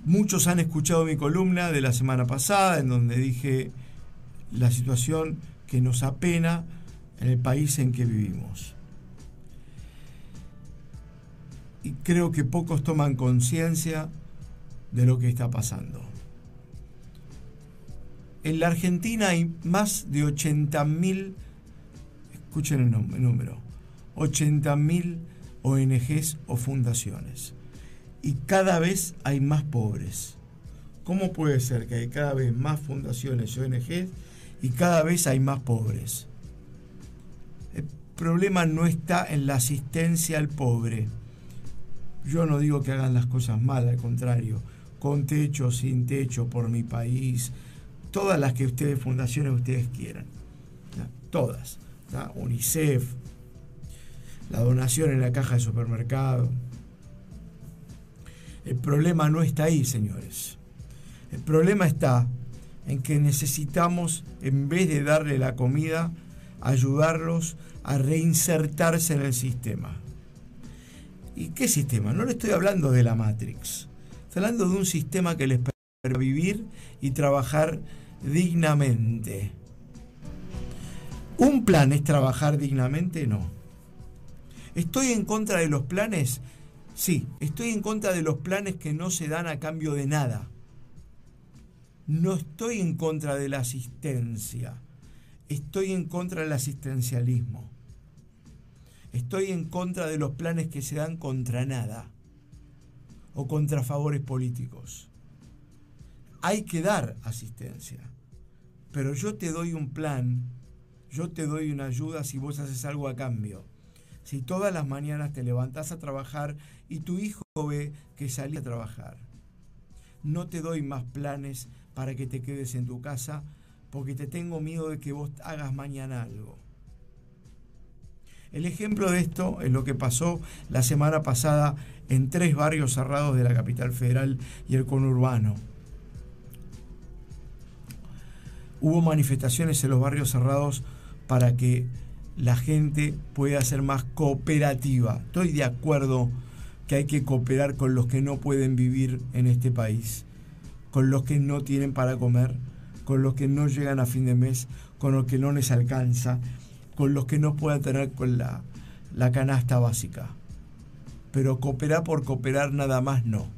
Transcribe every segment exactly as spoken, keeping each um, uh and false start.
Muchos han escuchado mi columna de la semana pasada, en donde dije la situación que nos apena en el país en que vivimos. Y creo que pocos toman conciencia de lo que está pasando. En la Argentina hay más de ochenta mil, escuchen el número, ochenta mil O N Ges o fundaciones. Y cada vez hay más pobres. ¿Cómo puede ser que hay cada vez más fundaciones y O N Ges y cada vez hay más pobres? El problema no está en la asistencia al pobre. Yo no digo que hagan las cosas mal, al contrario, con techo, sin techo, por mi país, todas las que ustedes, fundaciones, ustedes quieran, ¿ya? Todas, ¿ya? UNICEF, la donación en la caja de supermercado. El problema no está ahí, señores. El problema está en que necesitamos, en vez de darle la comida, ayudarlos a reinsertarse en el sistema. ¿Y qué sistema? No le estoy hablando de la Matrix. Estoy hablando de un sistema que les permite vivir y trabajar dignamente. ¿Un plan es trabajar dignamente? No. ¿Estoy en contra de los planes? Sí, estoy en contra de los planes que no se dan a cambio de nada. No estoy en contra de la asistencia. Estoy en contra del asistencialismo. Estoy en contra de los planes que se dan contra nada o contra favores políticos. Hay que dar asistencia, pero yo te doy un plan, yo te doy una ayuda si vos haces algo a cambio. Si todas las mañanas te levantás a trabajar y tu hijo ve que salís a trabajar. No te doy más planes para que te quedes en tu casa porque te tengo miedo de que vos hagas mañana algo. El ejemplo de esto es lo que pasó la semana pasada en tres barrios cerrados de la capital federal y el conurbano. Hubo manifestaciones en los barrios cerrados para que la gente pueda ser más cooperativa. Estoy de acuerdo que hay que cooperar con los que no pueden vivir en este país, con los que no tienen para comer, con los que no llegan a fin de mes, con los que no les alcanza, con los que no puedan tener con la, la canasta básica. Pero cooperar por cooperar nada más no.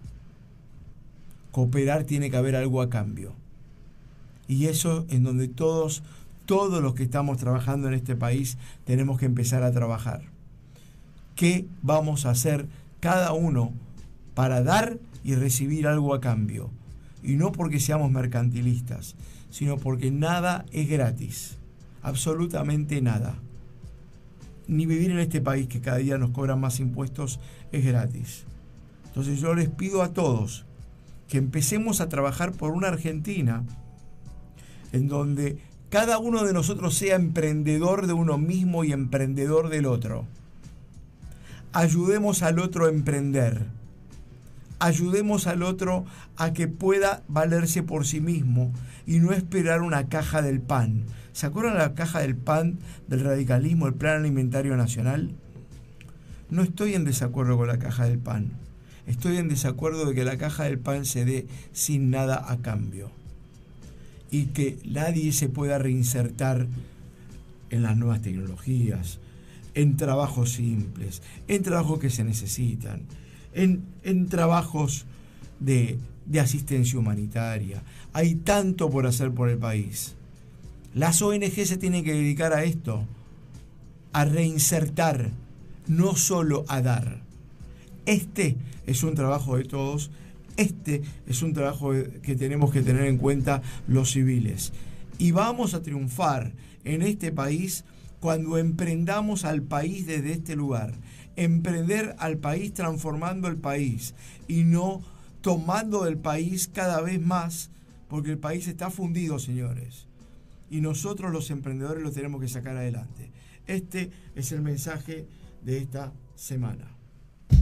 Cooperar tiene que haber algo a cambio. Y eso en donde todos, todos los que estamos trabajando en este país tenemos que empezar a trabajar. ¿Qué vamos a hacer cada uno para dar y recibir algo a cambio? Y no porque seamos mercantilistas, sino porque nada es gratis. Absolutamente nada. Ni vivir en este país que cada día nos cobran más impuestos es gratis. Entonces yo les pido a todos que empecemos a trabajar por una Argentina en donde cada uno de nosotros sea emprendedor de uno mismo y emprendedor del otro. Ayudemos al otro a emprender. Ayudemos al otro a que pueda valerse por sí mismo y no esperar una caja del pan. ¿Se acuerdan la caja del pan del radicalismo, el Plan Alimentario Nacional? No estoy en desacuerdo con la caja del pan. Estoy en desacuerdo de que la caja del pan se dé sin nada a cambio y que nadie se pueda reinsertar en las nuevas tecnologías, en trabajos simples, en trabajos que se necesitan, en, en trabajos de, de asistencia humanitaria. Hay tanto por hacer por el país. Las O N Ge se tienen que dedicar a esto, a reinsertar, no solo a dar. Este es un trabajo de todos, este es un trabajo que tenemos que tener en cuenta los civiles. Y vamos a triunfar en este país cuando emprendamos al país desde este lugar. Emprender al país transformando el país y no tomando del país cada vez más, porque el país está fundido, señores. Y nosotros los emprendedores lo tenemos que sacar adelante. Este es el mensaje de esta semana.